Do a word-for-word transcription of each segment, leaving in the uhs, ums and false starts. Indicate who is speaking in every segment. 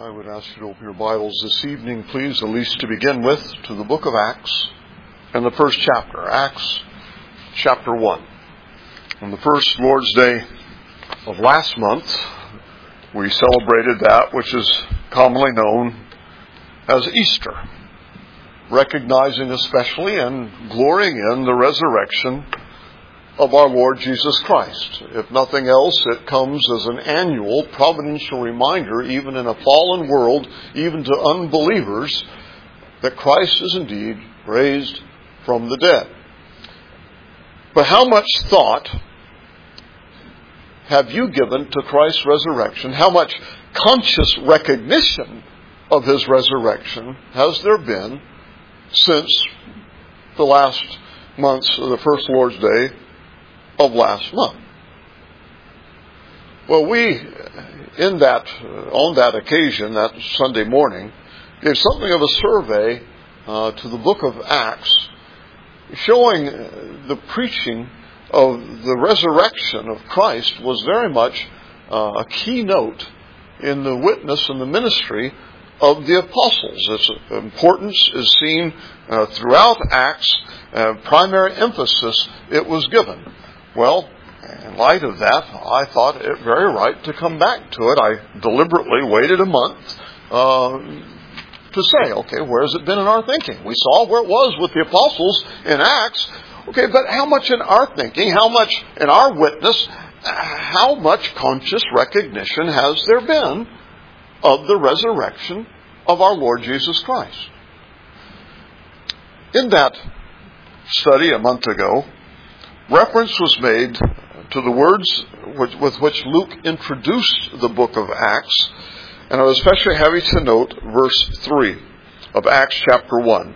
Speaker 1: I would ask you to open your Bibles this evening, please, at least to begin with, to the book of Acts and the first chapter, Acts chapter one. On the first Lord's Day of last month, we celebrated that which is commonly known as Easter, recognizing especially and glorying in the resurrection of our Lord Jesus Christ. If nothing else, it comes as an annual providential reminder, even in a fallen world, even to unbelievers, that Christ is indeed raised from the dead. But how much thought have you given to Christ's resurrection? How much conscious recognition of His resurrection has there been since the last months of the first Lord's Day of last month? Well, we, in that, on that occasion, that Sunday morning, gave something of a survey uh, to the book of Acts, showing the preaching of the resurrection of Christ was very much uh, a keynote in the witness and the ministry of the apostles. Its importance is seen uh, throughout Acts. Uh, primary emphasis it was given. Well, in light of that, I thought it very right to come back to it. I deliberately waited a month uh, to say, okay, where has it been in our thinking? We saw where it was with the apostles in Acts. Okay, but how much in our thinking, how much in our witness, how much conscious recognition has there been of the resurrection of our Lord Jesus Christ? In that study a month ago, reference was made to the words with which Luke introduced the book of Acts, and I was especially happy to note verse three of Acts chapter one,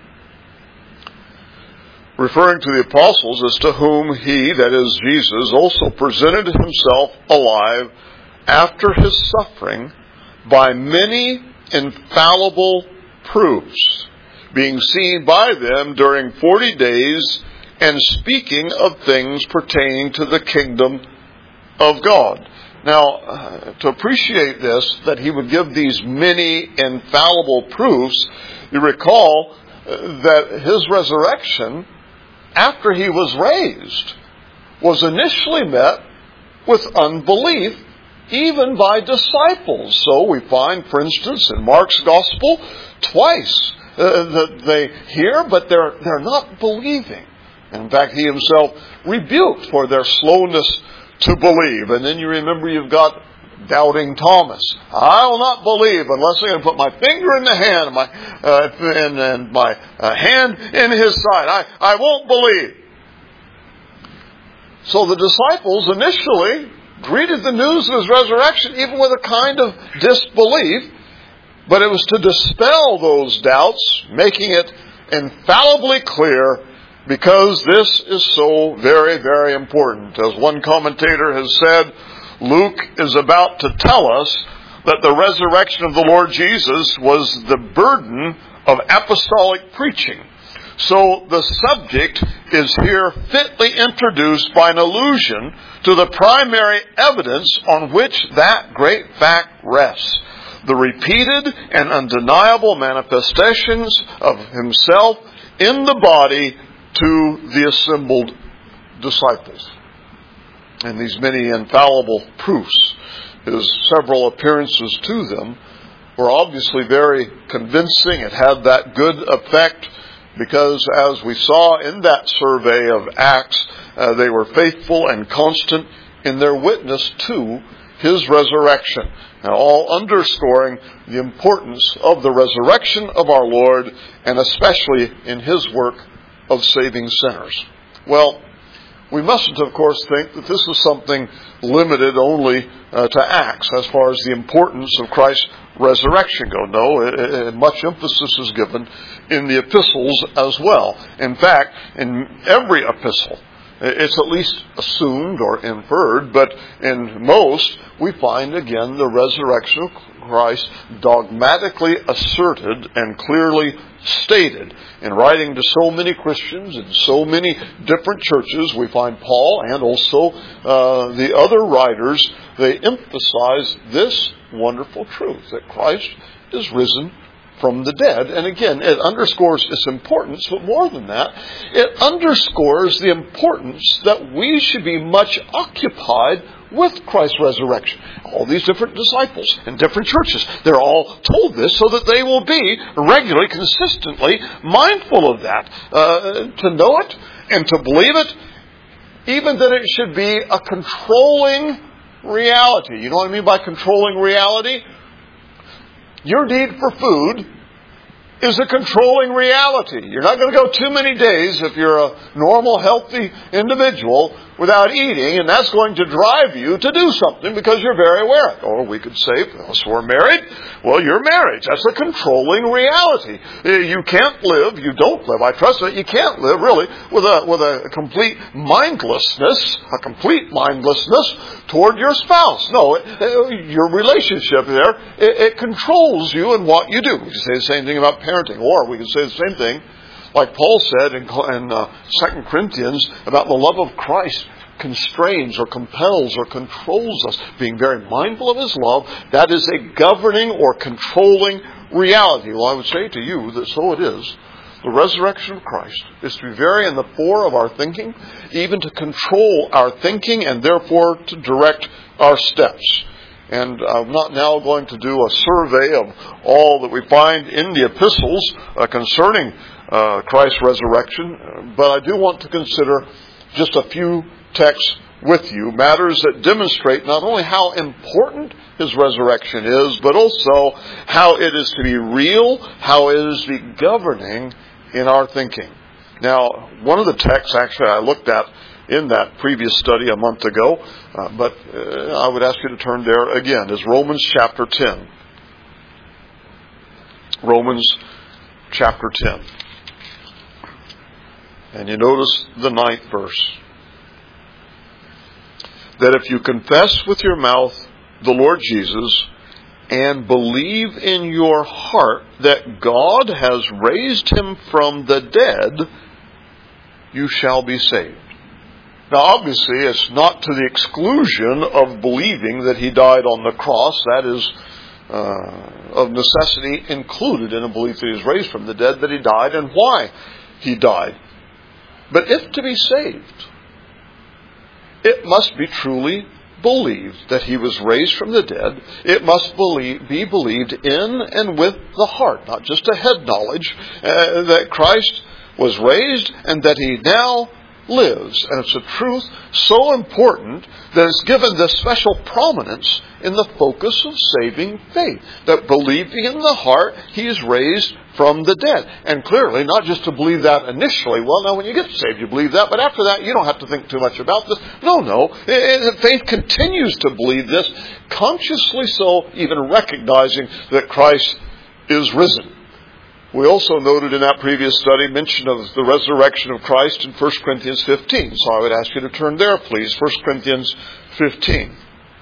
Speaker 1: referring to the apostles, as to whom he, that is Jesus, also presented himself alive after his suffering by many infallible proofs, being seen by them during forty days, and speaking of things pertaining to the kingdom of God. Now, uh, to appreciate this, that he would give these many infallible proofs, you recall uh, that his resurrection, after he was raised, was initially met with unbelief, even by disciples. So we find, for instance, in Mark's Gospel, twice uh, that they hear, but they're they're not believing. In fact, he himself rebuked for their slowness to believe. And then you remember you've got doubting Thomas. I will not believe unless I can put my finger in the hand, my uh, and, and my uh, hand in his side. I, I won't believe. So the disciples initially greeted the news of his resurrection even with a kind of disbelief. But it was to dispel those doubts, making it infallibly clear, because this is so very, very important. As one commentator has said, Luke is about to tell us that the resurrection of the Lord Jesus was the burden of apostolic preaching. So the subject is here fitly introduced by an allusion to the primary evidence on which that great fact rests: the repeated and undeniable manifestations of himself in the body to the assembled disciples. And these many infallible proofs, his several appearances to them, were obviously very convincing. It had that good effect because, as we saw in that survey of Acts, uh, they were faithful and constant in their witness to his resurrection. Now, all underscoring the importance of the resurrection of our Lord, and especially in his work of saving sinners. Well, we mustn't, of course, think that this is something limited only uh, to Acts as far as the importance of Christ's resurrection go. No, it, it, much emphasis is given in the epistles as well. In fact, in every epistle, it's at least assumed or inferred, but in most, we find again the resurrection of Christ dogmatically asserted and clearly stated. In writing to so many Christians in so many different churches, we find Paul and also uh, the other writers, they emphasize this wonderful truth, that Christ is risen from the dead. And again, it underscores its importance, but more than that, it underscores the importance that we should be much occupied with Christ's resurrection. All these different disciples in different churches, they're all told this so that they will be regularly, consistently mindful of that. Uh, to know it and to believe it, even that it should be a controlling reality. You know what I mean by controlling reality? Your need for food is a controlling reality. You're not going to go too many days if you're a normal, healthy individual without eating, and that's going to drive you to do something because you're very aware of it. Or we could say, well, so we're married. Well, you're married. That's a controlling reality. You can't live, you don't live, I trust that you can't live really with a with a complete mindlessness, a complete mindlessness toward your spouse. No, your relationship there, it, it controls you in what you do. We can say the same thing about parenting, or we can say the same thing like Paul said in, in uh, Second Corinthians about the love of Christ constrains or compels or controls us. Being very mindful of His love, that is a governing or controlling reality. Well, I would say to you that so it is. The resurrection of Christ is to be very in the fore of our thinking, even to control our thinking and therefore to direct our steps. And I'm not now going to do a survey of all that we find in the epistles uh, concerning uh, Christ's resurrection, but I do want to consider just a few texts with you, matters that demonstrate not only how important His resurrection is, but also how it is to be real, how it is to be governing in our thinking. Now, one of the texts actually I looked at in that previous study a month ago, uh, but uh, I would ask you to turn there again, is Romans chapter ten. Romans chapter ten. And you notice the ninth verse. That if you confess with your mouth the Lord Jesus and believe in your heart that God has raised Him from the dead, you shall be saved. Now, obviously, it's not to the exclusion of believing that He died on the cross. That is uh, of necessity included in a belief that He was raised from the dead, that He died and why He died. But if to be saved, it must be truly believed that He was raised from the dead. It must believe, be believed in and with the heart, not just a head knowledge, uh, that Christ was raised and that He now lives. And it's a truth so important that it's given this special prominence in the focus of saving faith. That believing in the heart, He is raised from the dead. And clearly, not just to believe that initially. Well, now when you get saved, you believe that. But after that, you don't have to think too much about this. No, no. Faith continues to believe this. Consciously so, even recognizing that Christ is risen. We also noted in that previous study mention of the resurrection of Christ in First Corinthians fifteen. So I would ask you to turn there, please. First Corinthians fifteen.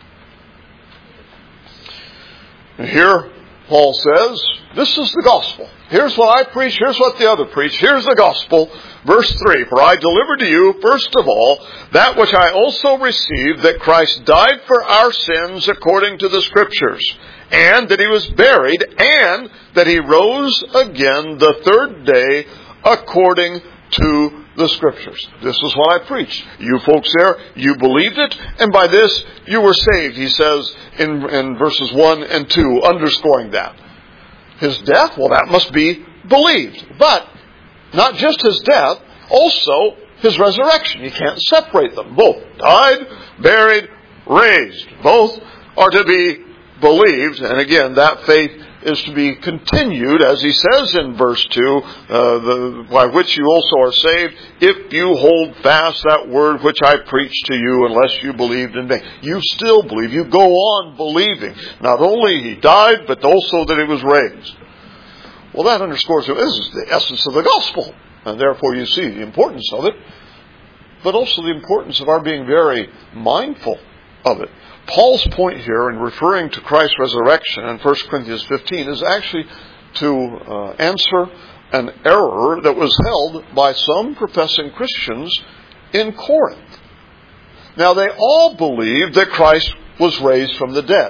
Speaker 1: And here, Paul says, this is the gospel. Here's what I preach, here's what the other preach, here's the gospel. Verse three, for I delivered to you, first of all, that which I also received, that Christ died for our sins according to the Scriptures, and that He was buried, and that He rose again the third day according to the Scriptures. This is what I preached. You folks there, you believed it, and by this you were saved, he says in, in verses one and two, underscoring that. His death, well, that must be believed. But not just His death, also His resurrection. You can't separate them. Both died, buried, raised. Both are to be believed. And again, that faith is to be continued, as he says in verse two, uh, the, by which you also are saved, if you hold fast that word which I preached to you, unless you believed in vain. You still believe. You go on believing. Not only He died, but also that He was raised. Well, that underscores this is the essence of the gospel. And therefore you see the importance of it, but also the importance of our being very mindful of it. Paul's point here in referring to Christ's resurrection in First Corinthians fifteen is actually to uh, answer an error that was held by some professing Christians in Corinth. Now, they all believed that Christ was raised from the dead.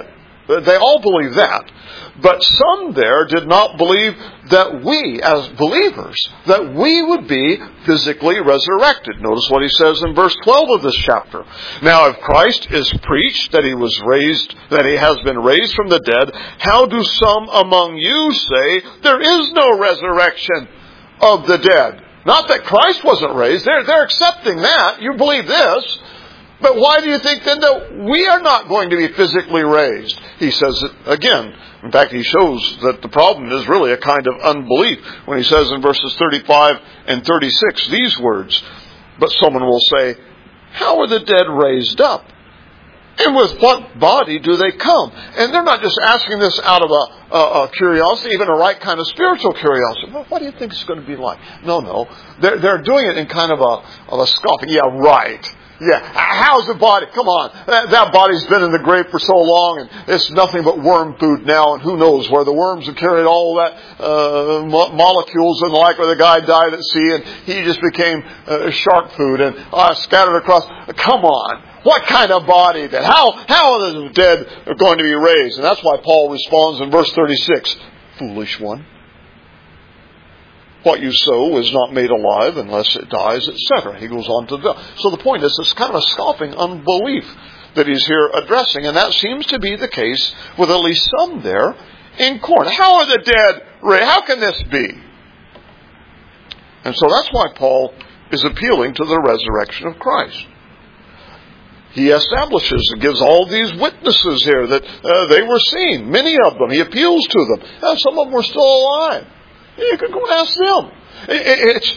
Speaker 1: They all believe that. But some there did not believe that we, as believers, that we would be physically resurrected. Notice what he says in verse twelve of this chapter. Now, if Christ is preached that he was raised, that he has been raised from the dead, how do some among you say there is no resurrection of the dead? Not that Christ wasn't raised. They're, they're accepting that. You believe this. But why do you think then that we are not going to be physically raised? He says it again. In fact, he shows that the problem is really a kind of unbelief when he says in verses thirty-five and thirty-six these words. But someone will say, how are the dead raised up? And with what body do they come? And they're not just asking this out of a, a, a curiosity, even a right kind of spiritual curiosity. Well, what do you think it's going to be like? No, no. They're, they're doing it in kind of a, of a scoffing. Yeah, right. Yeah, how's the body? Come on. That, that body's been in the grave for so long and it's nothing but worm food now, and who knows where the worms have carried all that uh, mo- molecules and the like, where the guy died at sea and he just became uh, shark food and uh, scattered across. Come on. What kind of body then? How, how are the dead going to be raised? And that's why Paul responds in verse thirty-six, foolish one. What you sow is not made alive unless it dies, et cetera. He goes on to the... So the point is, it's kind of a scoffing unbelief that he's here addressing. And that seems to be the case with at least some there in Corinth. How are the dead raised? How can this be? And so that's why Paul is appealing to the resurrection of Christ. He establishes and gives all these witnesses here that uh, they were seen. Many of them. He appeals to them. And some of them were still alive. You can go and ask them. It's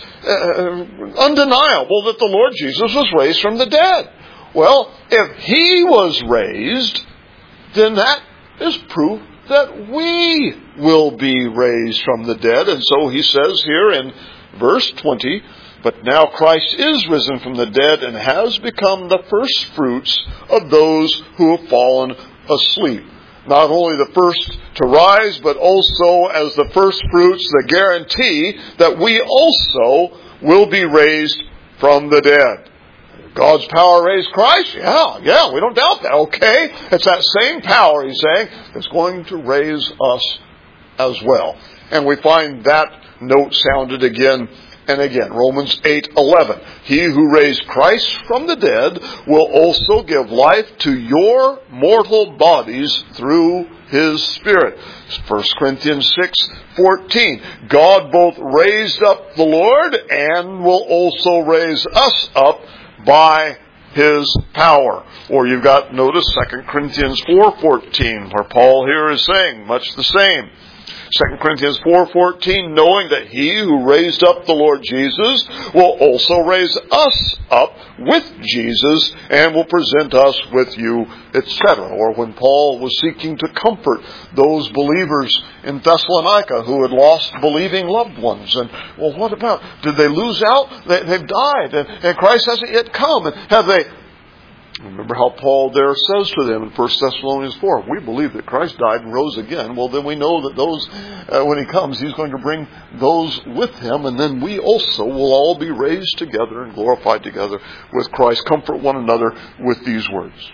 Speaker 1: uh, undeniable that the Lord Jesus was raised from the dead. Well, if He was raised, then that is proof that we will be raised from the dead. And so he says here in verse twenty, but now Christ is risen from the dead and has become the first fruits of those who have fallen asleep. Not only the first to rise, but also as the first fruits, the guarantee that we also will be raised from the dead. God's power raised Christ? Yeah, yeah, we don't doubt that. Okay, it's that same power, he's saying, that's going to raise us as well. And we find that note sounded again and again. Romans eight eleven. He who raised Christ from the dead will also give life to your mortal bodies through His Spirit. First Corinthians six fourteen. God both raised up the Lord and will also raise us up by His power. Or you've got, notice, Second Corinthians four fourteen, where Paul here is saying much the same. Second Corinthians four fourteen, knowing that He who raised up the Lord Jesus will also raise us up with Jesus and will present us with you, et cetera. Or when Paul was seeking to comfort those believers in Thessalonica who had lost believing loved ones. And, well, what about, did they lose out? They, they've died and, and Christ hasn't yet come. And have they... Remember how Paul there says to them in First Thessalonians four, if we believe that Christ died and rose again, well, then we know that those, uh, when He comes, He's going to bring those with Him, and then we also will all be raised together and glorified together with Christ. Comfort one another with these words.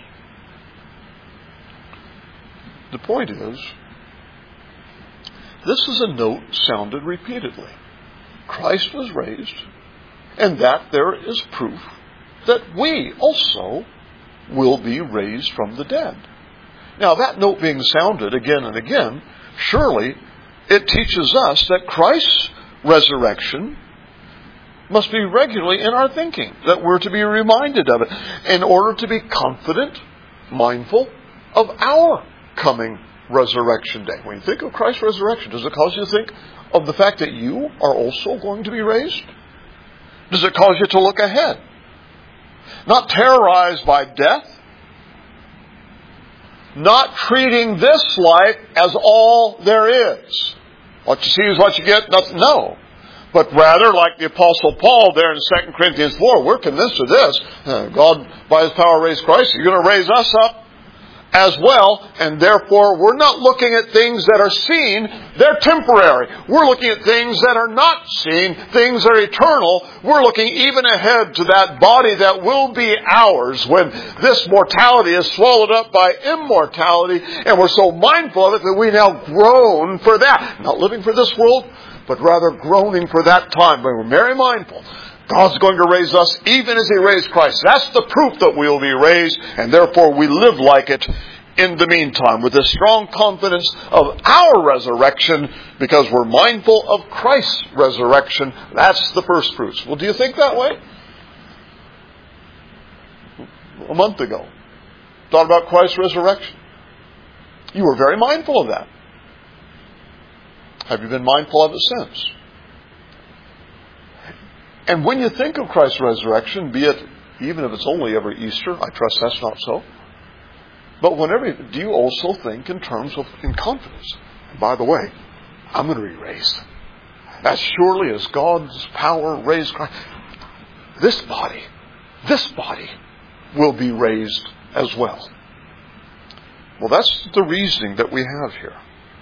Speaker 1: The point is, this is a note sounded repeatedly. Christ was raised, and that there is proof that we also will be raised from the dead. Now, that note being sounded again and again, surely it teaches us that Christ's resurrection must be regularly in our thinking, that we're to be reminded of it in order to be confident, mindful of our coming resurrection day. When you think of Christ's resurrection, does it cause you to think of the fact that you are also going to be raised? Does it cause you to look ahead? Not terrorized by death. Not treating this life as all there is. What you see is what you get. Nothing, no. But rather, like the Apostle Paul there in Second Corinthians four, we're convinced of this. God, by His power, raised Christ. You're going to raise us up as well, and therefore we're not looking at things that are seen, they're temporary. We're looking at things that are not seen, things that are eternal. We're looking even ahead to that body that will be ours when this mortality is swallowed up by immortality, and we're so mindful of it that we now groan for that. Not living for this world, but rather groaning for that time when we're very mindful. God's going to raise us even as He raised Christ. That's the proof that we will be raised, and therefore we live like it in the meantime with this strong confidence of our resurrection because we're mindful of Christ's resurrection. That's the first fruits. Well, do you think that way? A month ago, thought about Christ's resurrection. You were very mindful of that. Have you been mindful of it since? And when you think of Christ's resurrection, be it even if it's only every Easter, I trust that's not so. But whenever, do you also think in terms of in confidence? And by the way, I'm going to be raised. As surely as God's power raised Christ, this body, this body will be raised as well. Well, that's the reasoning that we have here.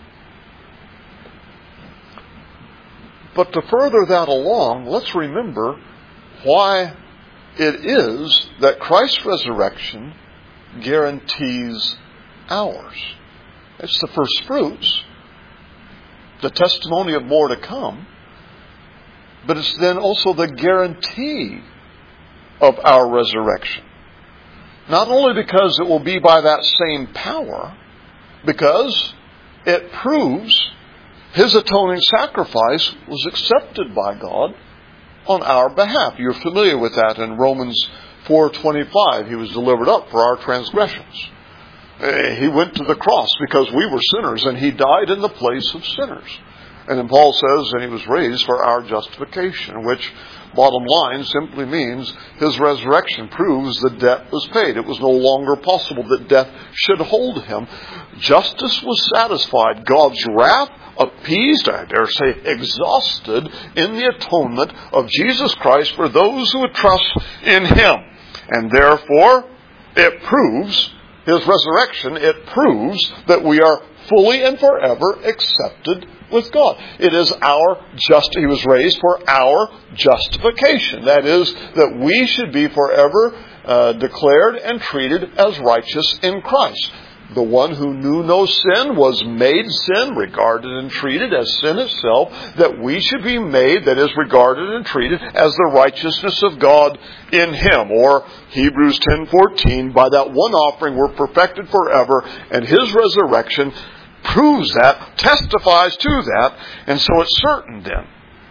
Speaker 1: But to further that along, let's remember why it is that Christ's resurrection guarantees ours. It's the first fruits, the testimony of more to come, but it's then also the guarantee of our resurrection. Not only because it will be by that same power, because it proves His atoning sacrifice was accepted by God on our behalf. You're familiar with that in Romans four twenty-five. He was delivered up for our transgressions. He went to the cross because we were sinners, and He died in the place of sinners. And then Paul says, and He was raised for our justification, which, bottom line, simply means His resurrection proves the debt was paid. It was no longer possible that death should hold Him. Justice was satisfied. God's wrath appeased, I dare say, exhausted in the atonement of Jesus Christ for those who would trust in Him. And therefore, it proves His resurrection. It proves that we are fully and forever accepted with God. It is our just, He was raised for our justification. That is, that we should be forever uh, declared and treated as righteous in Christ. The one who knew no sin was made sin, regarded and treated as sin itself, that we should be made, that is, regarded and treated as the righteousness of God in Him. Or Hebrews ten fourteen, by that one offering we're perfected forever, and His resurrection proves that, testifies to that, and so it's certain then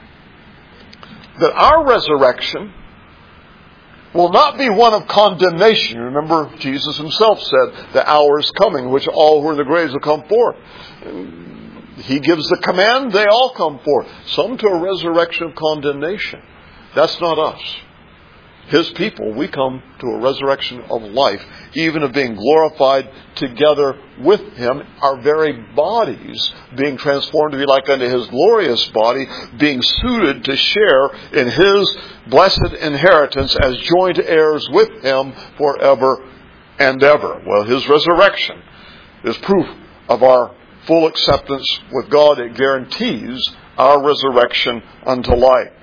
Speaker 1: that our resurrection will not be one of condemnation. Remember, Jesus Himself said, the hour is coming, which all who are in the graves will come forth. He gives the command, they all come forth. Some to a resurrection of condemnation. That's not us. His people, we come to a resurrection of life, even of being glorified together with Him, our very bodies being transformed to be like unto His glorious body, being suited to share in His blessed inheritance as joint heirs with Him forever and ever. Well, His resurrection is proof of our full acceptance with God. It guarantees our resurrection unto life.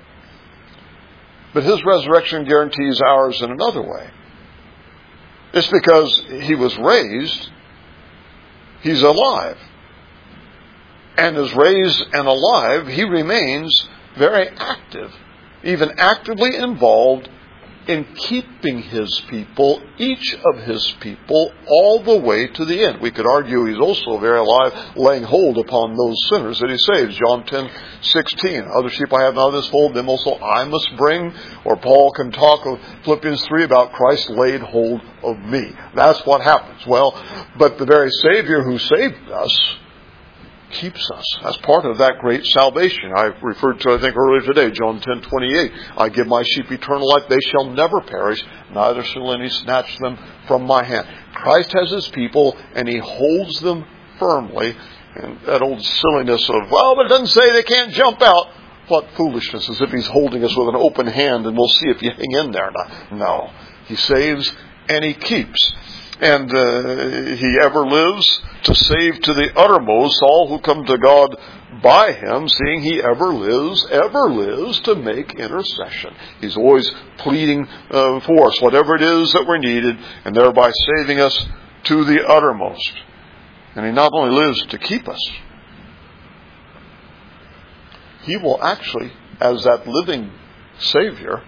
Speaker 1: But His resurrection guarantees ours in another way. It's because He was raised, He's alive. And as raised and alive, He remains very active, even actively involved in keeping His people, each of His people, all the way to the end. We could argue He's also very alive, laying hold upon those sinners that He saves. John ten sixteen, other sheep I have not of this fold, them also I must bring. Or Paul can talk of Philippians three about Christ laid hold of me. That's what happens. Well, but the very Savior who saved us keeps us. That's part of that great salvation. I referred to, I think, earlier today, John ten twenty-eight. I give my sheep eternal life. They shall never perish, neither shall any snatch them from my hand. Christ has His people, and He holds them firmly. And that old silliness of, well, but it doesn't say they can't jump out. What foolishness, as if He's holding us with an open hand and we'll see if you hang in there. No, He saves and He keeps. And uh, He ever lives to save to the uttermost all who come to God by Him, seeing He ever lives, ever lives to make intercession. He's always pleading uh, for us, whatever it is that we're needed, and thereby saving us to the uttermost. And He not only lives to keep us, He will actually, as that living Savior,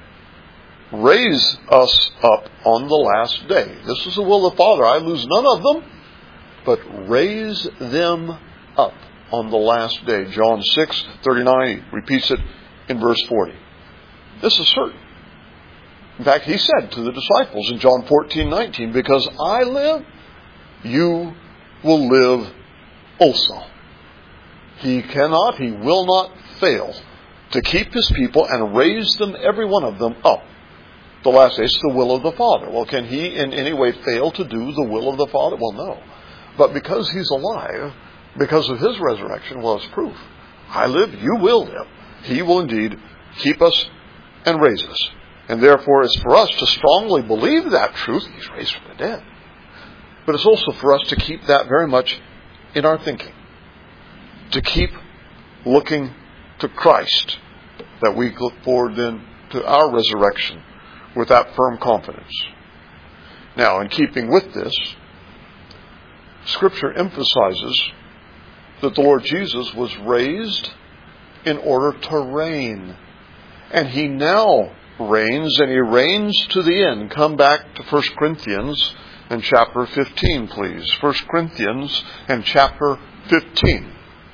Speaker 1: raise us up on the last day. This is the will of the Father. I lose none of them, but raise them up on the last day. John six thirty-nine repeats it in verse forty. This is certain. In fact, He said to the disciples in John fourteen nineteen, because I live, you will live also. He cannot, He will not fail to keep His people and raise them, every one of them, up. The last day is the will of the Father. Well, can He in any way fail to do the will of the Father? Well, no. But because He's alive, because of His resurrection, well, it's proof. I live, you will live. He will indeed keep us and raise us. And therefore, it's for us to strongly believe that truth. He's raised from the dead. But it's also for us to keep that very much in our thinking. To keep looking to Christ, that we look forward then to our resurrection with that firm confidence. Now, in keeping with this, Scripture emphasizes that the Lord Jesus was raised in order to reign. And He now reigns, and He reigns to the end. Come back to First Corinthians and chapter fifteen, please. First Corinthians and chapter fifteen.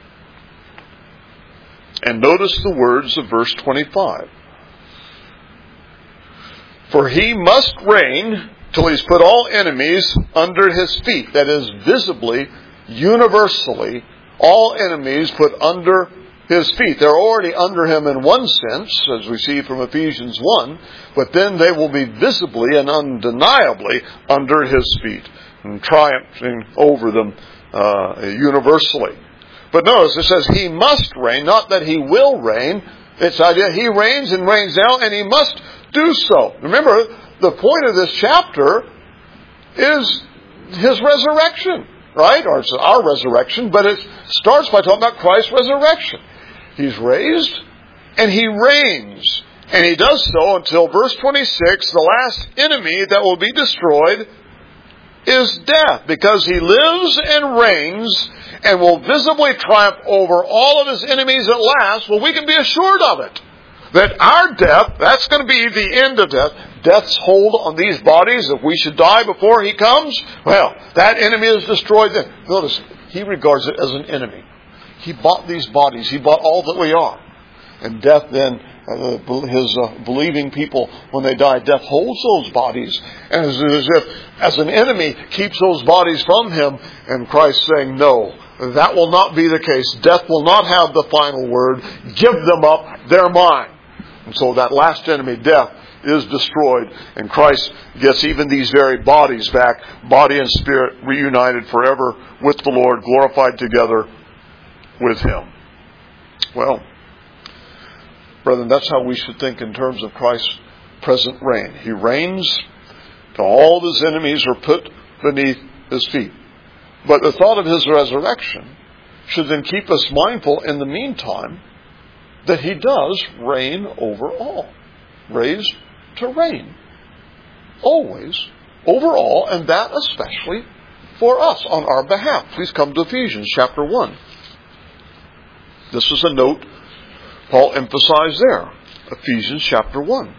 Speaker 1: And notice the words of verse twenty-five. For He must reign till He's put all enemies under His feet. That is, visibly, universally, all enemies put under His feet. They're already under Him in one sense, as we see from Ephesians one, but then they will be visibly and undeniably under His feet, and triumphing over them uh, universally. But notice it says He must reign, not that He will reign. It's the idea He reigns and reigns now, and He must do so. Remember, the point of this chapter is His resurrection, right? Or it's our resurrection, but it starts by talking about Christ's resurrection. He's raised, and He reigns. And He does so until verse twenty-six, the last enemy that will be destroyed is death, because He lives and reigns and will visibly triumph over all of His enemies at last. Well, we can be assured of it. That our death, that's going to be the end of death. Death's hold on these bodies, if we should die before He comes, well, that enemy is destroyed then. Notice, He regards it as an enemy. He bought these bodies. He bought all that we are. And death then, uh, His uh, believing people, when they die, death holds those bodies. And as, as if, as an enemy, keeps those bodies from Him. And Christ saying, no, that will not be the case. Death will not have the final word. Give them up. They're mine. And so that last enemy, death, is destroyed. And Christ gets even these very bodies back, body and spirit reunited forever with the Lord, glorified together with Him. Well, brethren, that's how we should think in terms of Christ's present reign. He reigns till all of His enemies are put beneath His feet. But the thought of His resurrection should then keep us mindful in the meantime that He does reign over all. Raised to reign. Always, over all, and that especially for us, on our behalf. Please come to Ephesians chapter one. This is a note Paul emphasized there. Ephesians chapter one.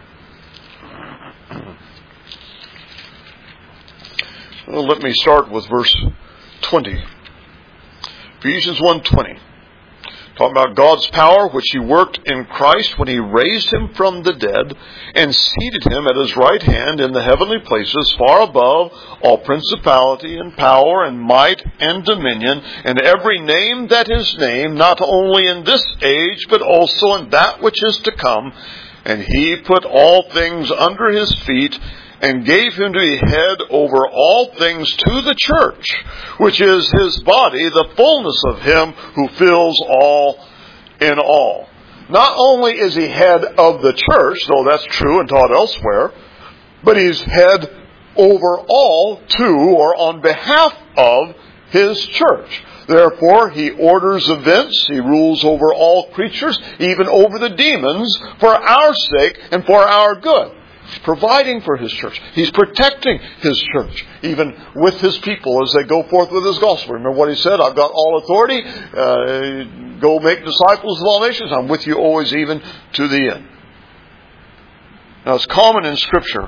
Speaker 1: Well, let me start with verse twenty. Ephesians one twenty. Talking about God's power, which He worked in Christ when He raised Him from the dead and seated Him at His right hand in the heavenly places, far above all principality and power and might and dominion, and every name that is named, not only in this age, but also in that which is to come. And He put all things under His feet, and gave Him to be head over all things to the church, which is His body, the fullness of Him who fills all in all. Not only is He head of the church, though that's true and taught elsewhere, but He's head over all to or on behalf of His church. Therefore, He orders events. He rules over all creatures, even over the demons, for our sake and for our good. He's providing for His church. He's protecting His church, even with His people as they go forth with His gospel. Remember what He said? I've got all authority. Uh, go make disciples of all nations. I'm with you always, even to the end. Now, it's common in Scripture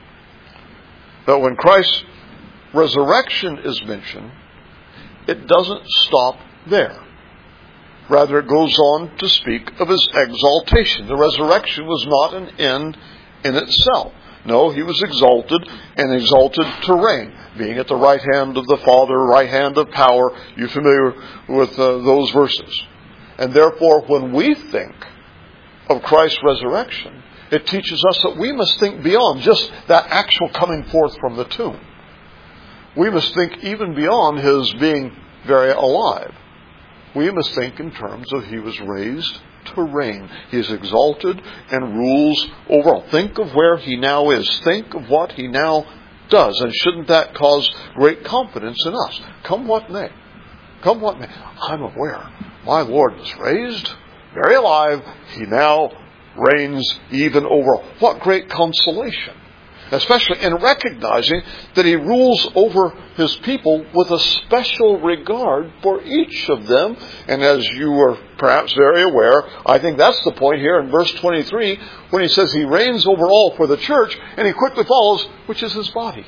Speaker 1: that when Christ's resurrection is mentioned, it doesn't stop there. Rather, it goes on to speak of His exaltation. The resurrection was not an end in itself. No, He was exalted and exalted to reign, being at the right hand of the Father, right hand of power. You're familiar with uh, those verses. And therefore, when we think of Christ's resurrection, it teaches us that we must think beyond just that actual coming forth from the tomb. We must think even beyond His being very alive. We must think in terms of He was raised to reign. He is exalted and rules over all. Think of where He now is. Think of what He now does. And shouldn't that cause great confidence in us? Come what may. Come what may. I'm aware. My Lord was raised, very alive. He now reigns even over all. What great consolation. Especially in recognizing that He rules over His people with a special regard for each of them. And as you are perhaps very aware, I think that's the point here in verse twenty-three, when He says He reigns over all for the church, and He quickly follows, which is His body.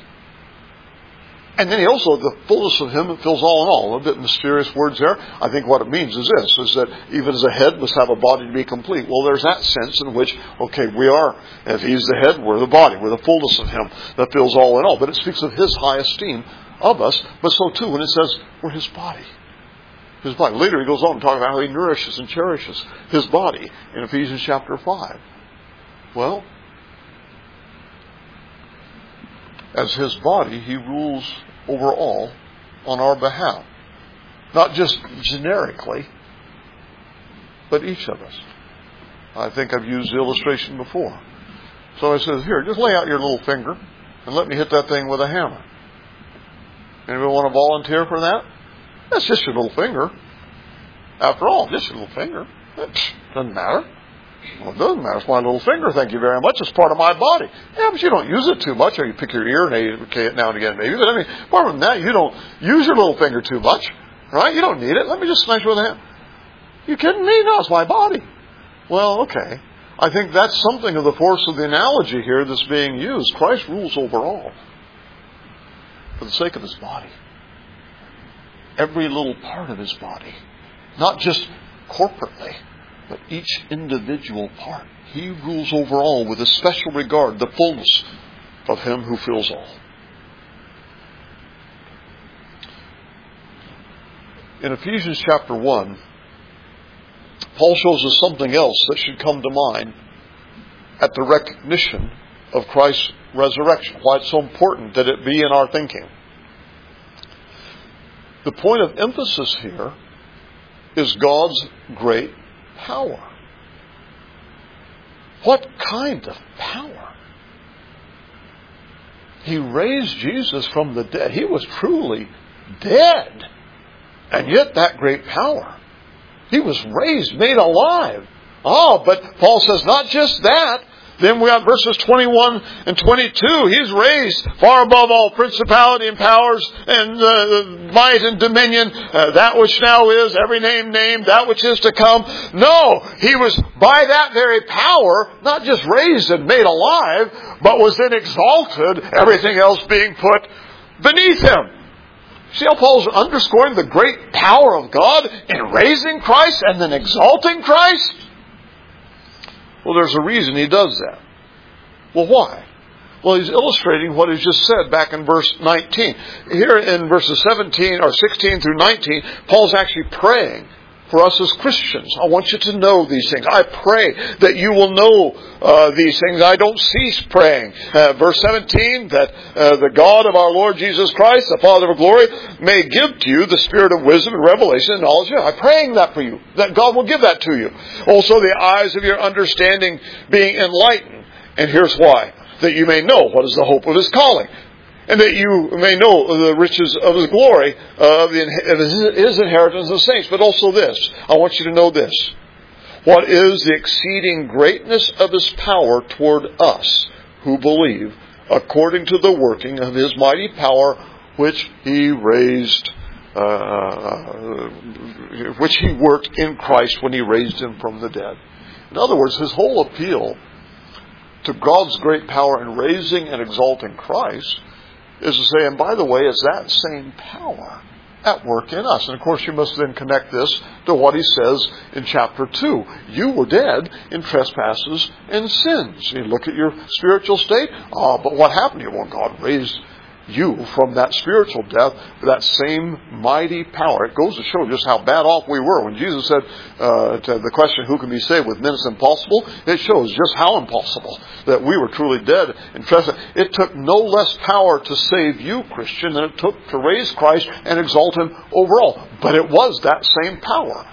Speaker 1: And then He also, the fullness of Him fills all in all. A little bit mysterious words there. I think what it means is this, is that even as a head must have a body to be complete. Well, there's that sense in which, okay, we are, if He's the head, we're the body. We're the fullness of Him that fills all in all. But it speaks of His high esteem of us. But so too when it says we're His body. His body. Later He goes on to talk about how He nourishes and cherishes His body in Ephesians chapter five. Well, as His body, He rules over all on our behalf. Not just generically, but each of us. I think I've used the illustration before. So I said, here, just lay out your little finger and let me hit that thing with a hammer. Anybody want to volunteer for that? That's just your little finger. After all, just your little finger. It doesn't matter. Well, it doesn't matter. It's my little finger, thank you very much. It's part of my body. Yeah, but you don't use it too much, or you pick your ear and okay it now and again, maybe. But I mean, apart from that, you don't use your little finger too much, right? You don't need it. Let me just smash it with a hand. You kidding me? No, it's my body. Well, okay. I think that's something of the force of the analogy here that's being used. Christ rules over all for the sake of His body. Every little part of His body. Not just corporately, but each individual part. He rules over all with a special regard, the fullness of Him who fills all. In Ephesians chapter one, Paul shows us something else that should come to mind at the recognition of Christ's resurrection. Why it's so important that it be in our thinking. The point of emphasis here is God's great power. What kind of power? He raised Jesus from the dead. He was truly dead. And yet that great power. He was raised, made alive. Oh, but Paul says not just that. Then we have verses twenty-one and twenty-two. He's raised far above all principality and powers and uh, might and dominion. Uh, that which now is, every name named, that which is to come. No, He was by that very power, not just raised and made alive, but was then exalted, everything else being put beneath Him. See how Paul's underscoring the great power of God in raising Christ and then exalting Christ? Well, there's a reason he does that. Well, why? Well, he's illustrating what he's just said back in verse nineteen. Here in verses seventeen or sixteen through nineteen, Paul's actually praying for us as Christians. I want you to know these things. I pray that you will know uh, these things. I don't cease praying. Uh, verse seventeen, that uh, the God of our Lord Jesus Christ, the Father of glory, may give to you the spirit of wisdom and revelation and knowledge. I'm praying that for you, that God will give that to you. Also, the eyes of your understanding being enlightened. And here's why. That you may know what is the hope of His calling. And that you may know the riches of His glory, uh, of, the, of his, his inheritance of the saints. But also this, I want you to know this. What is the exceeding greatness of His power toward us who believe, according to the working of His mighty power, which He raised, uh, which He worked in Christ when He raised Him from the dead. In other words, His whole appeal to God's great power in raising and exalting Christ is to say, and by the way, it's that same power at work in us. And of course, you must then connect this to what he says in chapter two. You were dead in trespasses and sins. You look at your spiritual state. Ah, but what happened to you? Well, God raised you from that spiritual death with that same mighty power. It goes to show just how bad off we were. When Jesus said uh, to the question, who can be saved with men is impossible, it shows just how impossible that we were truly dead in trespasses. It took no less power to save you, Christian, than it took to raise Christ and exalt Him overall. But it was that same power.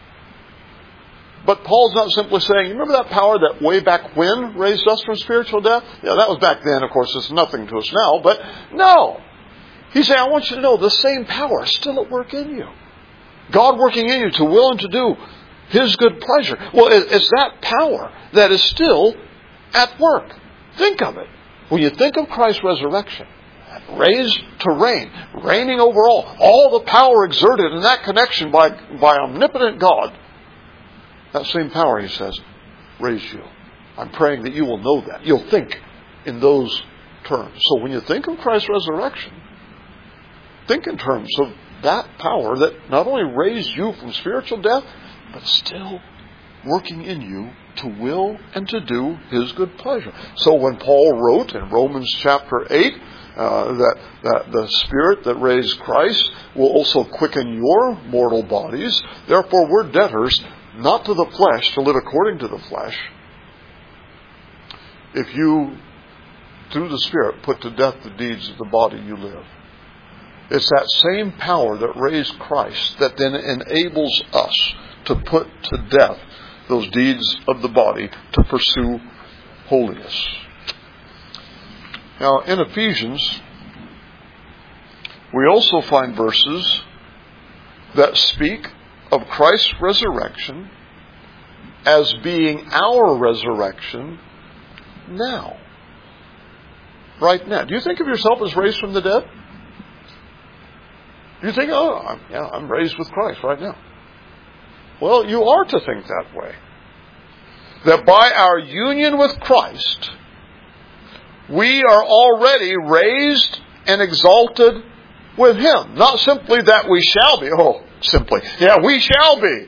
Speaker 1: But Paul's not simply saying, you remember that power that way back when raised us from spiritual death? Yeah, that was back then. Of course, it's nothing to us now. But no. He's saying, I want you to know the same power is still at work in you. God working in you to will and to do His good pleasure. Well, it's that power that is still at work. Think of it. When you think of Christ's resurrection, raised to reign, reigning over all, all the power exerted in that connection by, by omnipotent God, that same power, he says, raised you. I'm praying that you will know that. You'll think in those terms. So when you think of Christ's resurrection, think in terms of that power that not only raised you from spiritual death, but still working in you to will and to do His good pleasure. So when Paul wrote in Romans chapter eight, uh, that, that the Spirit that raised Christ will also quicken your mortal bodies, therefore we're debtors not to the flesh, to live according to the flesh. If you, through the Spirit, put to death the deeds of the body, you live. It's that same power that raised Christ that then enables us to put to death those deeds of the body to pursue holiness. Now, in Ephesians, we also find verses that speak of Christ's resurrection as being our resurrection now. Right now. Do you think of yourself as raised from the dead? Do you think, oh, I'm, yeah, I'm raised with Christ right now? Well, you are to think that way. That by our union with Christ, we are already raised and exalted with Him. Not simply that we shall be. Oh, simply. Yeah, we shall be.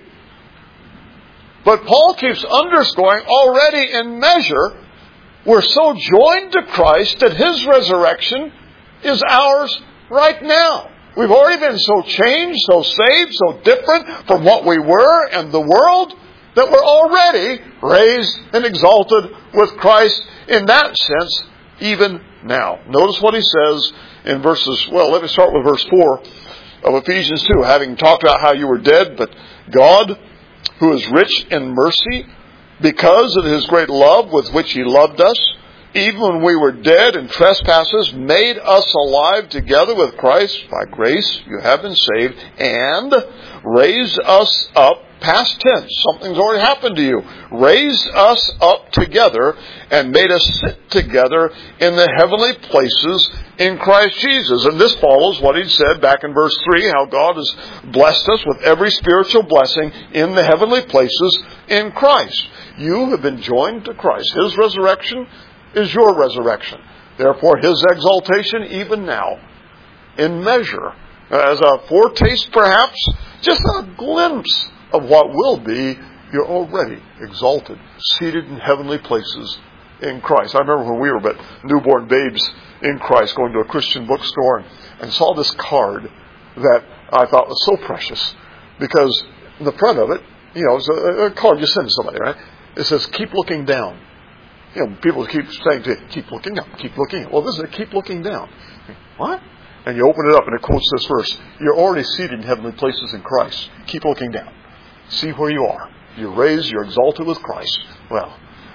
Speaker 1: But Paul keeps underscoring already in measure, we're so joined to Christ that His resurrection is ours right now. We've already been so changed, so saved, so different from what we were and the world that we're already raised and exalted with Christ in that sense, even now. Notice what he says in verses, well, let me start with verse four of Ephesians two. Having talked about how you were dead, but God, who is rich in mercy, because of His great love with which He loved us, even when we were dead in trespasses, made us alive together with Christ. By grace you have been saved, and raised us up, past tense, something's already happened to you, raised us up together and made us sit together in the heavenly places in Christ Jesus. And this follows what he said back in verse three, how God has blessed us with every spiritual blessing in the heavenly places in Christ. You have been joined to Christ. His resurrection is your resurrection. Therefore, His exaltation even now, in measure, as a foretaste perhaps, just a glimpse of what will be, you're already exalted, seated in heavenly places in Christ. I remember when we were but newborn babes in Christ, going to a Christian bookstore and, and saw this card that I thought was so precious, because the front of it, you know, it's a, a card you send to somebody, right? It says, keep looking down. You know, people keep saying to you, keep looking up, keep looking up. Well, this is a keep looking down. What? And you open it up and it quotes this verse. You're already seated in heavenly places in Christ. Keep looking down. See where you are. You're raised, you're exalted with Christ. Well,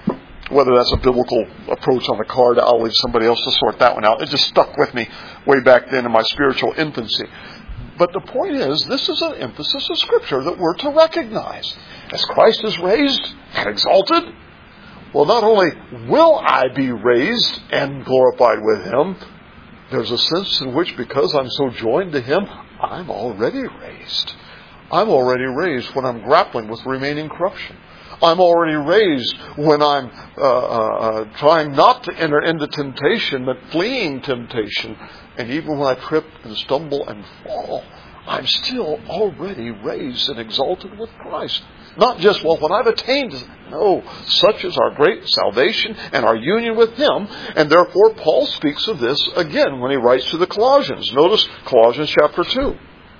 Speaker 1: Whether that's a biblical approach on the card, I'll leave somebody else to sort that one out. It just stuck with me way back then in my spiritual infancy. But the point is, this is an emphasis of Scripture that we're to recognize. As Christ is raised and exalted, well, not only will I be raised and glorified with Him, there's a sense in which, because I'm so joined to Him, I'm already raised. I'm already raised when I'm grappling with remaining corruption. I'm already raised when I'm uh, uh, trying not to enter into temptation, but fleeing temptation. And even when I trip and stumble and fall, I'm still already raised and exalted with Christ. Not just, well, when I've attained, no, such is our great salvation and our union with Him. And therefore, Paul speaks of this again when he writes to the Colossians. Notice Colossians chapter two.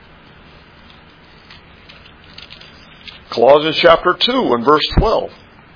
Speaker 1: Colossians chapter two and verse twelve.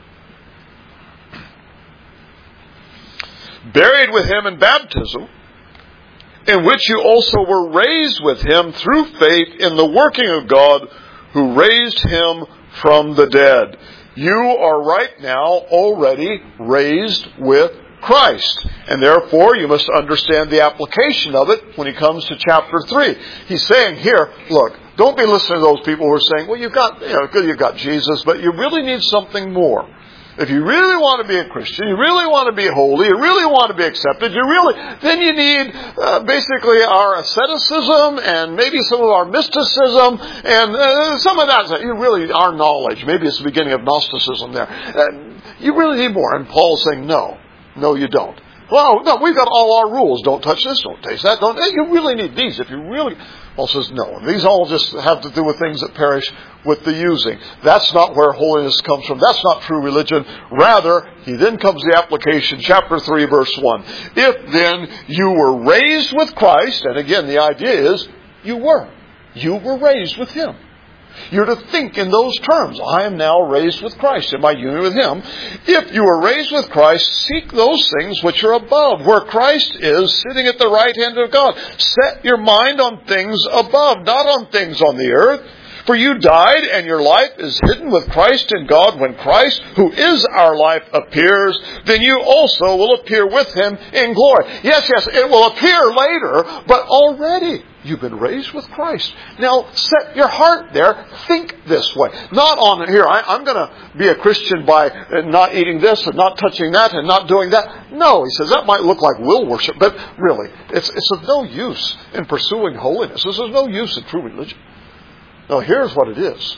Speaker 1: Buried with Him in baptism, in which you also were raised with Him through faith in the working of God who raised Him from the dead. You are right now already raised with Christ. And therefore, you must understand the application of it when he comes to chapter three. He's saying here, look, don't be listening to those people who are saying, well, you've got, you know, good, you've got Jesus, but you really need something more. If you really want to be a Christian, you really want to be holy, you really want to be accepted, you really, then you need uh, basically our asceticism and maybe some of our mysticism and uh, some of that. You really, our knowledge. Maybe it's the beginning of Gnosticism there. Uh, you really need more. And Paul's saying, no, no, you don't. Well, no, we've got all our rules. Don't touch this, don't taste that. Don't. You really need these. If you really, Paul says no. These all just have to do with things that perish with the using. That's not where holiness comes from. That's not true religion. Rather, he then comes to the application, chapter three, verse one. If then you were raised with Christ, and again the idea is you were. You were raised with Him. You're to think in those terms. I am now raised with Christ in my union with Him. If you were raised with Christ, seek those things which are above, where Christ is sitting at the right hand of God. Set your mind on things above, not on things on the earth. For you died, and your life is hidden with Christ in God. When Christ, who is our life, appears, then you also will appear with Him in glory. Yes, yes, it will appear later, but already you've been raised with Christ. Now, set your heart there. Think this way. Not on here, I, I'm going to be a Christian by not eating this and not touching that and not doing that. No, he says, that might look like will worship, but really, it's, it's of no use in pursuing holiness. This is no use in true religion. Now, here's what it is.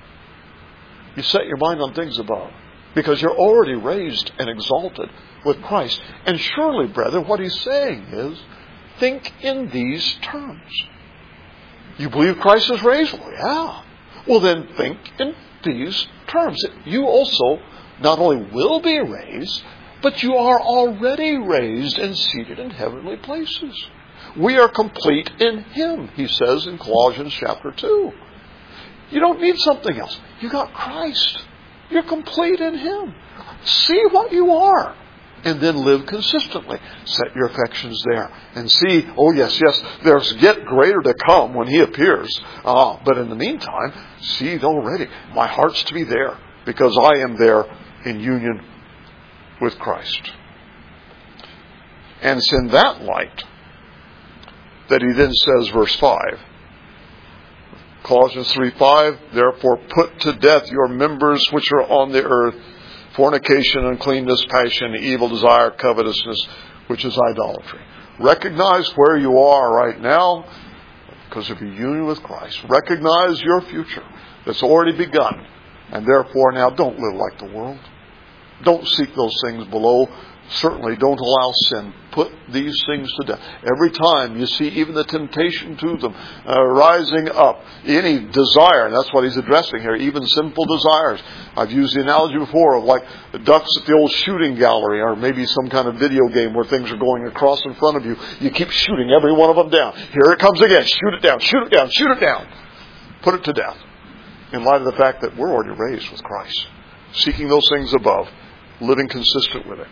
Speaker 1: You set your mind on things above, because you're already raised and exalted with Christ. And surely, brethren, what he's saying is, think in these terms. You believe Christ is raised? Well, yeah. Well, then think in these terms. You also not only will be raised, but you are already raised and seated in heavenly places. We are complete in Him, he says in Colossians chapter two. You don't need something else. You got Christ. You're complete in Him. See what you are. And then live consistently. Set your affections there. And see, oh yes, yes, there's yet greater to come when He appears. Ah, but in the meantime, see already, my heart's to be there, because I am there in union with Christ. And it's in that light that he then says, verse five, Colossians three five, therefore put to death your members which are on the earth, fornication, uncleanness, passion, evil desire, covetousness, which is idolatry. Recognize where you are right now because of your union with Christ. Recognize your future that's already begun. And therefore now don't live like the world. Don't seek those things below. Certainly don't allow sin. Put these things to death. Every time you see even the temptation to them uh, rising up, any desire, and that's what he's addressing here, even sinful desires. I've used the analogy before of like the ducks at the old shooting gallery, or maybe some kind of video game where things are going across in front of you. You keep shooting every one of them down. Here it comes again. Shoot it down, shoot it down, shoot it down. Put it to death. In light of the fact that we're already raised with Christ. Seeking those things above. Living consistent with it.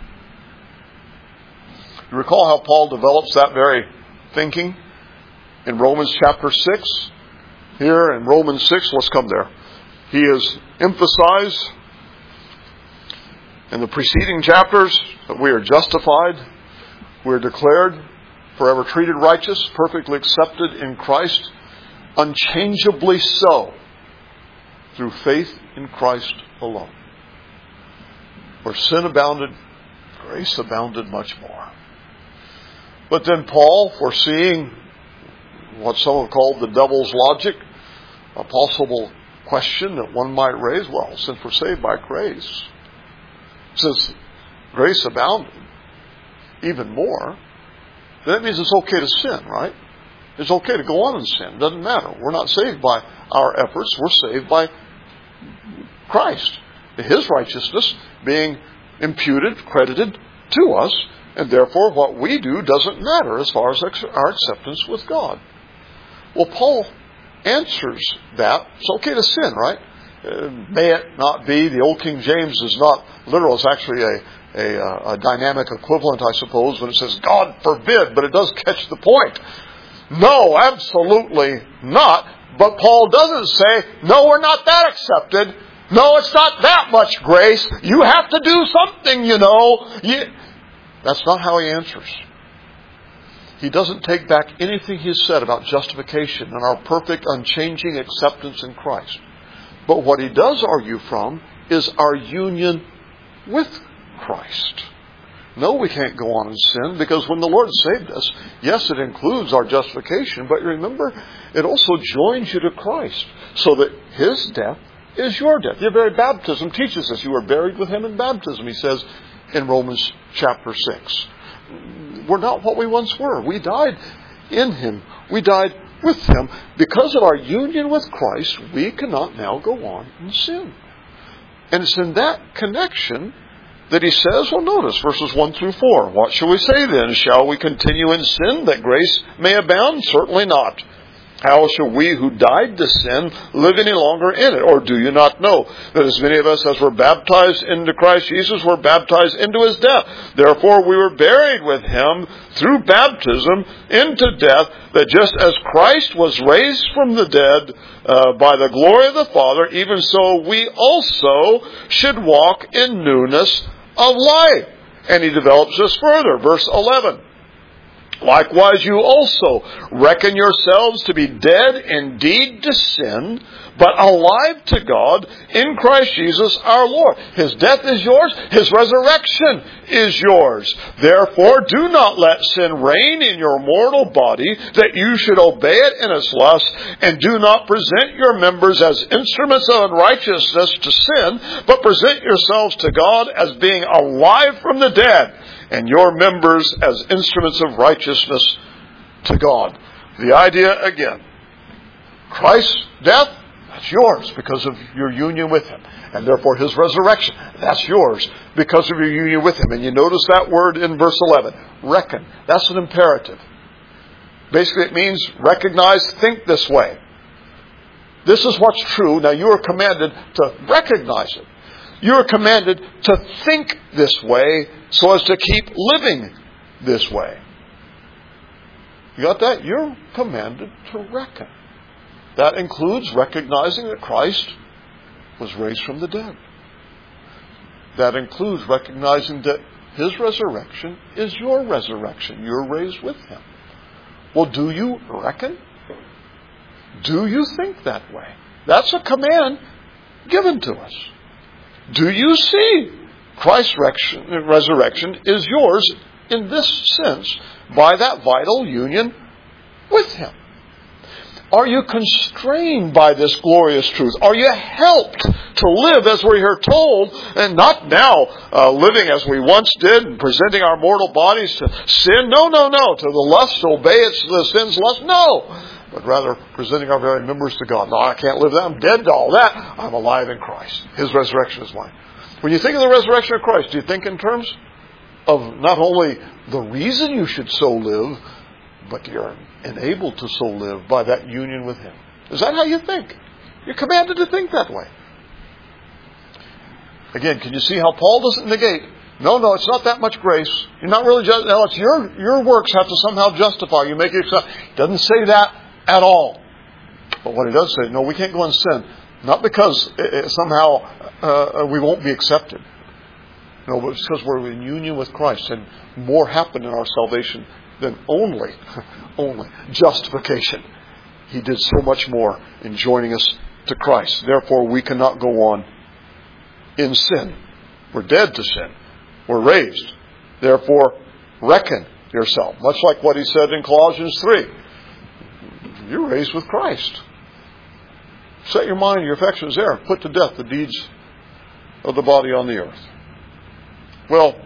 Speaker 1: You recall how Paul develops that very thinking in Romans chapter six? Here in Romans six, let's come there. He has emphasized in the preceding chapters that we are justified, we are declared forever treated righteous, perfectly accepted in Christ, unchangeably so, through faith in Christ alone. Where sin abounded, grace abounded much more. But then Paul, foreseeing what some have called the devil's logic, a possible question that one might raise, well, since we're saved by grace, since grace abounded even more, then that means it's okay to sin, right? It's okay to go on and sin. It doesn't matter. We're not saved by our efforts. We're saved by Christ. His righteousness being imputed, credited to us, and therefore what we do doesn't matter as far as our acceptance with God. Well, Paul answers that. It's okay to sin, right? Uh, may it not be. The Old King James is not literal. It's actually a, a, a dynamic equivalent, I suppose, when it says, God forbid, but it does catch the point. No, absolutely not. But Paul doesn't say, no, we're not that accepted. No, it's not that much grace. You have to do something, you know. You... That's not how he answers. He doesn't take back anything he's said about justification and our perfect, unchanging acceptance in Christ. But what he does argue from is our union with Christ. No, we can't go on and sin, because when the Lord saved us, yes, it includes our justification, but remember, it also joins you to Christ, so that His death is your death. Your very baptism teaches us you are buried with Him in baptism, he says in Romans chapter six. We're not what we once were. We died in Him. We died with Him. Because of our union with Christ, we cannot now go on and sin. And it's in that connection that he says, well, notice verses one through four. What shall we say then? Shall we continue in sin that grace may abound? Certainly not. How shall we who died to sin live any longer in it? Or do you not know that as many of us as were baptized into Christ Jesus were baptized into His death? Therefore we were buried with Him through baptism into death, that just as Christ was raised from the dead uh, by the glory of the Father, even so we also should walk in newness of life. And he develops this further. Verse eleven. Likewise, you also reckon yourselves to be dead indeed to sin, but alive to God in Christ Jesus our Lord. His death is yours. His resurrection is yours. Therefore, do not let sin reign in your mortal body, that you should obey it in its lust, and do not present your members as instruments of unrighteousness to sin, but present yourselves to God as being alive from the dead, and your members as instruments of righteousness to God. The idea again, Christ's death, that's yours because of your union with Him. And therefore His resurrection, that's yours because of your union with Him. And you notice that word in verse eleven, reckon. That's an imperative. Basically it means recognize, think this way. This is what's true. Now you are commanded to recognize it. You are commanded to think this way so as to keep living this way. You got that? You're commanded to reckon. That includes recognizing that Christ was raised from the dead. That includes recognizing that His resurrection is your resurrection. You're raised with Him. Well, do you reckon? Do you think that way? That's a command given to us. Do you see Christ's resurrection is yours in this sense by that vital union with Him? Are you constrained by this glorious truth? Are you helped to live as we're here told, and not now uh, living as we once did and presenting our mortal bodies to sin? No, no, no. To the lust, to obey its the sin's lust? No. But rather presenting our very members to God. No, I can't live that. I'm dead to all that. I'm alive in Christ. His resurrection is mine. When you think of the resurrection of Christ, do you think in terms of not only the reason you should so live, but you're enabled to so live by that union with Him? Is that how you think? You're commanded to think that way. Again, can you see how Paul doesn't negate? No, no, it's not that much grace. You're not really just, no, it's your, your works have to somehow justify you. Make it, he doesn't say that at all. But what he does say, no, we can't go and sin. Not because it, it, somehow uh, we won't be accepted. No, but it's because we're in union with Christ, and more happened in our salvation than only, only justification. He did so much more in joining us to Christ. Therefore, we cannot go on in sin. We're dead to sin. We're raised. Therefore, reckon yourself. Much like what he said in Colossians three. You're raised with Christ. Set your mind, your affections there. Put to death the deeds of the body on the earth. Well,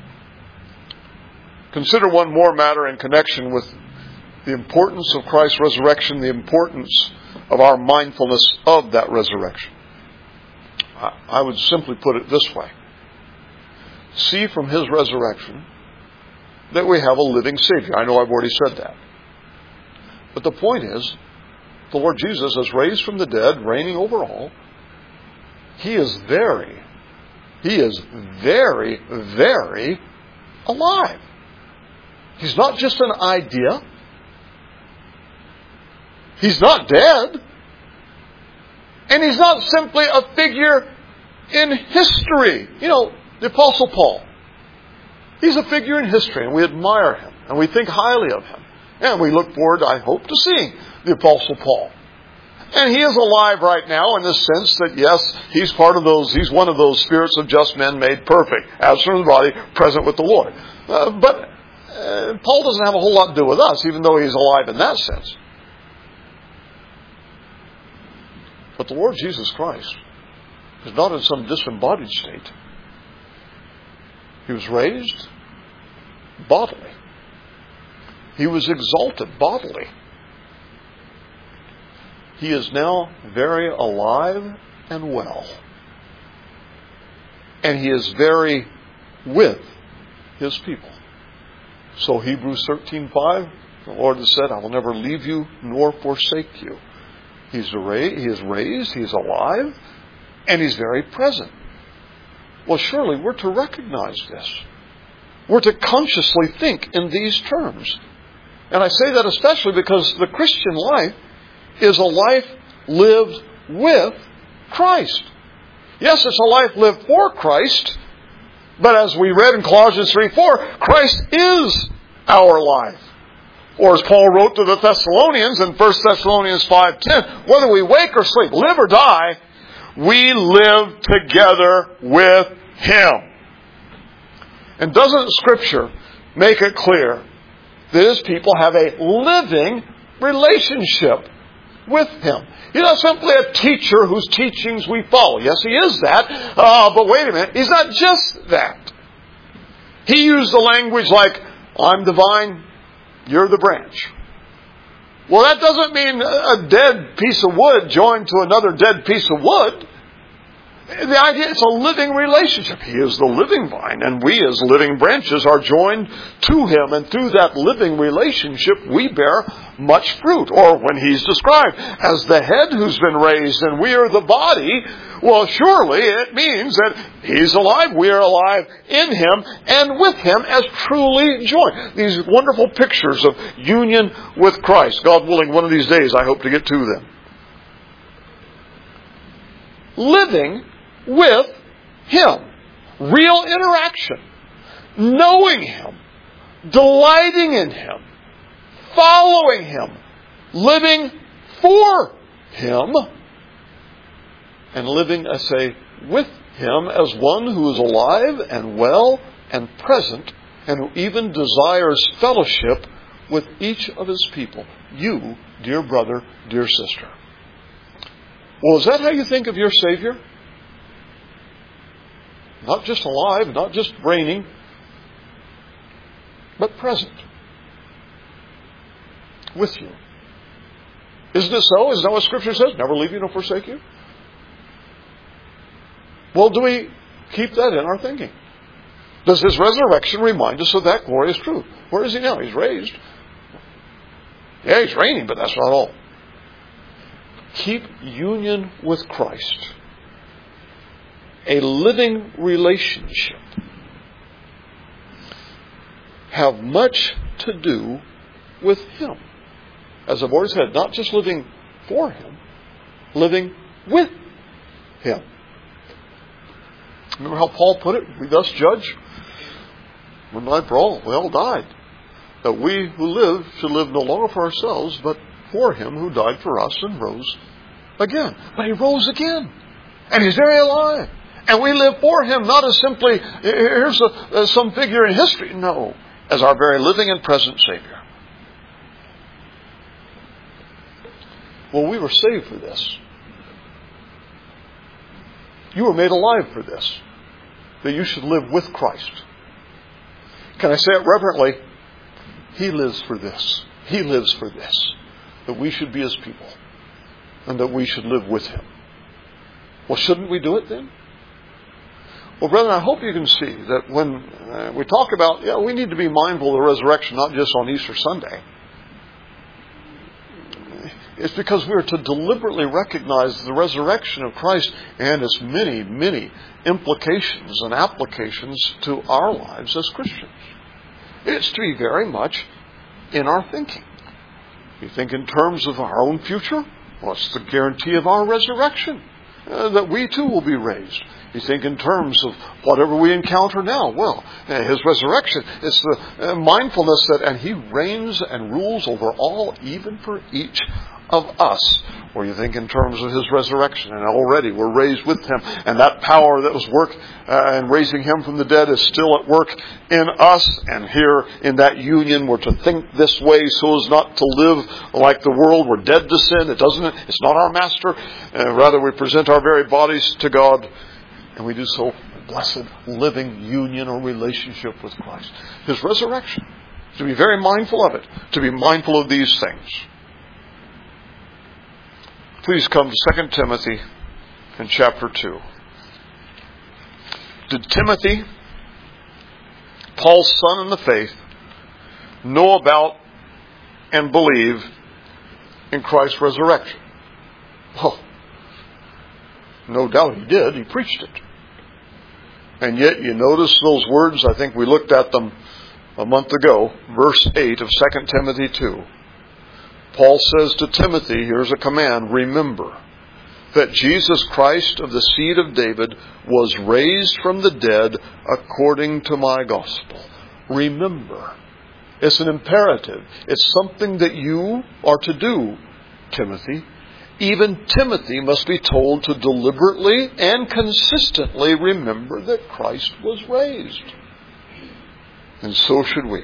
Speaker 1: consider one more matter in connection with the importance of Christ's resurrection, the importance of our mindfulness of that resurrection. I would simply put it this way. See from His resurrection that we have a living Savior. I know I've already said that. But the point is, the Lord Jesus is raised from the dead, reigning over all. He is very, He is very, very alive. He's not just an idea. He's not dead. And He's not simply a figure in history. You know, the Apostle Paul. He's a figure in history, and we admire him, and we think highly of him. And we look forward, I hope, to seeing the Apostle Paul. And he is alive right now in the sense that, yes, he's part of those, he's one of those spirits of just men made perfect, absent from the body, present with the Lord. Uh, but uh, Paul doesn't have a whole lot to do with us, even though he's alive in that sense. But the Lord Jesus Christ is not in some disembodied state. He was raised bodily. He was exalted bodily. He is now very alive and well. And He is very with His people. So Hebrews thirteen five, the Lord has said, I will never leave you nor forsake you. He's raised, He is raised, He is alive, and He's very present. Well, surely we're to recognize this. We're to consciously think in these terms. And I say that especially because the Christian life is a life lived with Christ. Yes, it's a life lived for Christ, but as we read in Colossians three four, Christ is our life. Or as Paul wrote to the Thessalonians in First Thessalonians five ten, whether we wake or sleep, live or die, we live together with Him. And doesn't Scripture make it clear that His people have a living relationship with Him? He's not simply a teacher whose teachings we follow. Yes, He is that. Uh, but wait a minute. He's not just that. He used the language like, I'm the vine, you're the branch. Well, that doesn't mean a dead piece of wood joined to another dead piece of wood. The idea is a living relationship. He is the living vine, and we as living branches are joined to Him. And through that living relationship, we bear much fruit. Or when He's described as the head who's been raised and we are the body, well, surely it means that He's alive, we are alive in Him and with Him as truly joined. These wonderful pictures of union with Christ. God willing, one of these days I hope to get to them. Living with Him. Real interaction. Knowing Him. Delighting in Him. Following Him. Living for Him. And living, I say, with Him as one who is alive and well and present and who even desires fellowship with each of His people. You, dear brother, dear sister. Well, is that how you think of your Savior? Not just alive, not just reigning, but present with you. Isn't it so? Isn't that what Scripture says? Never leave you nor forsake you? Well, do we keep that in our thinking? Does His resurrection remind us of that glorious truth? Where is He now? He's raised. Yeah, He's reigning, but that's not all. Keep union with Christ. A living relationship. Have much to do with Him. As I've already said, not just living for Him, living with Him. Remember how Paul put it? We thus judge. When died for all, we all died. That we who live should live no longer for ourselves, but for Him who died for us and rose again. But He rose again. And He's very alive. And we live for Him, not as simply, here's a, some figure in history. No, as our very living and present Savior. Well, we were saved for this. You were made alive for this. That you should live with Christ. Can I say it reverently? He lives for this. He lives for this. That we should be His people. And that we should live with Him. Well, shouldn't we do it then? Well, brethren, I hope you can see that when uh, we talk about, yeah, we need to be mindful of the resurrection, not just on Easter Sunday. It's because we are to deliberately recognize the resurrection of Christ and its many, many implications and applications to our lives as Christians. It's to be very much in our thinking. You think in terms of our own future? Well, it's the guarantee of our resurrection, uh, that we too will be raised. You think in terms of whatever we encounter now. Well, uh, His resurrection, it's the uh, mindfulness that, and He reigns and rules over all, even for each of us. Or you think in terms of His resurrection, and already we're raised with Him, and that power that was work uh, in raising Him from the dead is still at work in us. And here in that union, we're to think this way so as not to live like the world. We're dead to sin. It doesn't. It's not our master. Uh, rather, we present our very bodies to God, and we do so in blessed living union or relationship with Christ. His resurrection. To be very mindful of it. To be mindful of these things. Please come to Second Timothy in chapter two. Did Timothy, Paul's son in the faith, know about and believe in Christ's resurrection? Well, no doubt he did. He preached it. And yet you notice those words, I think we looked at them a month ago, verse eight of Second Timothy two. Paul says to Timothy, here's a command, remember that Jesus Christ of the seed of David was raised from the dead according to my gospel. Remember. It's an imperative. It's something that you are to do, Timothy. Even Timothy must be told to deliberately and consistently remember that Christ was raised. And so should we.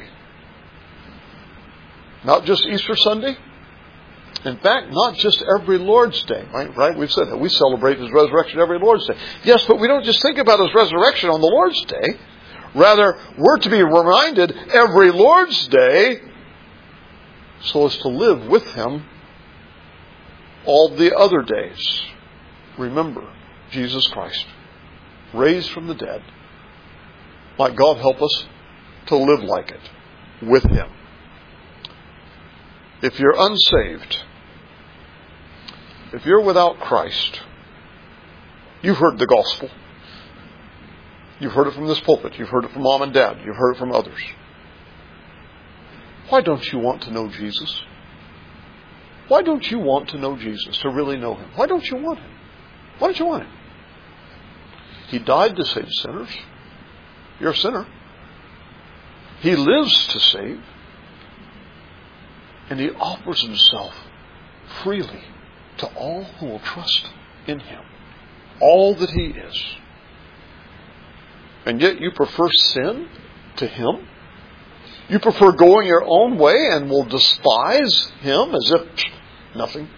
Speaker 1: Not just Easter Sunday. In fact, not just every Lord's Day, right? Right? We've said that. We celebrate His resurrection every Lord's Day. Yes, but we don't just think about His resurrection on the Lord's Day. Rather, we're to be reminded every Lord's Day so as to live with Him all the other days. Remember Jesus Christ, raised from the dead. Might God help us to live like it with Him. If you're unsaved, if you're without Christ, you've heard the gospel. You've heard it from this pulpit. You've heard it from mom and dad. You've heard it from others. Why don't you want to know Jesus? Why don't you want to know Jesus, to really know Him? Why don't you want Him? Why don't you want Him? He died to save sinners. You're a sinner. He lives to save. And He offers Himself freely to all who will trust in Him. All that He is. And yet you prefer sin to Him? You prefer going your own way and will despise Him as if nothing?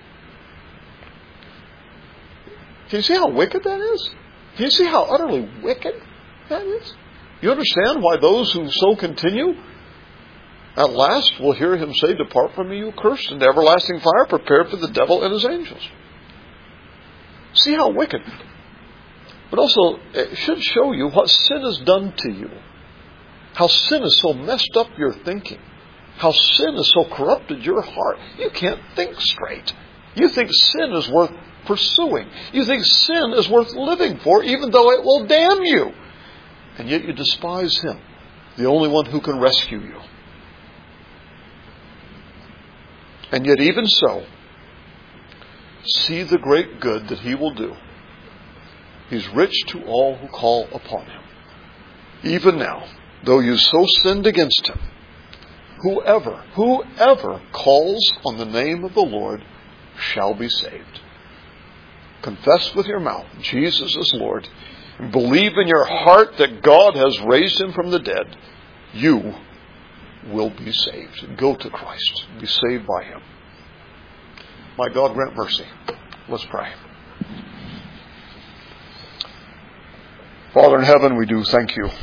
Speaker 1: Can you see how wicked that is? Can you see how utterly wicked that is? You understand why those who so continue at last will hear Him say, depart from me, you cursed, into everlasting fire prepared for the devil and his angels. See how wicked. But also, it should show you what sin has done to you. How sin has so messed up your thinking. How sin has so corrupted your heart. You can't think straight. You think sin is worth pursuing. You think sin is worth living for, even though it will damn you. And yet you despise Him, the only one who can rescue you. And yet even so, see the great good that He will do He's rich to all who call upon Him. Even now, though you so sinned against Him, whoever, whoever calls on the name of the Lord shall be saved. Confess with your mouth Jesus is Lord, and believe in your heart that God has raised Him from the dead. You will be saved. Go to Christ. Be saved by Him. My God, grant mercy. Let's pray. Father in heaven, we do thank You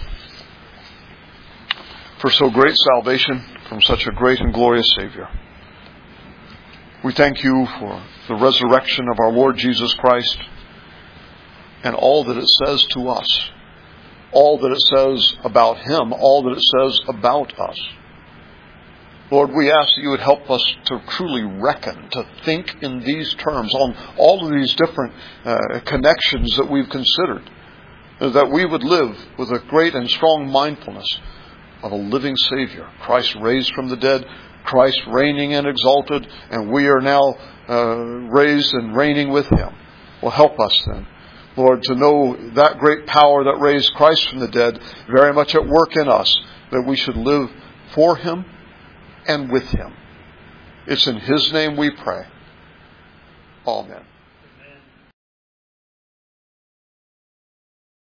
Speaker 1: for so great salvation from such a great and glorious Savior. We thank You for the resurrection of our Lord Jesus Christ and all that it says to us, all that it says about Him, all that it says about us. Lord, we ask that You would help us to truly reckon, to think in these terms on all of these different uh, connections that we've considered, that we would live with a great and strong mindfulness of a living Savior, Christ raised from the dead, Christ reigning and exalted, and we are now uh, raised and reigning with Him. Well, help us then, Lord, to know that great power that raised Christ from the dead very much at work in us, that we should live for Him and with Him. It's in His name we pray. Amen.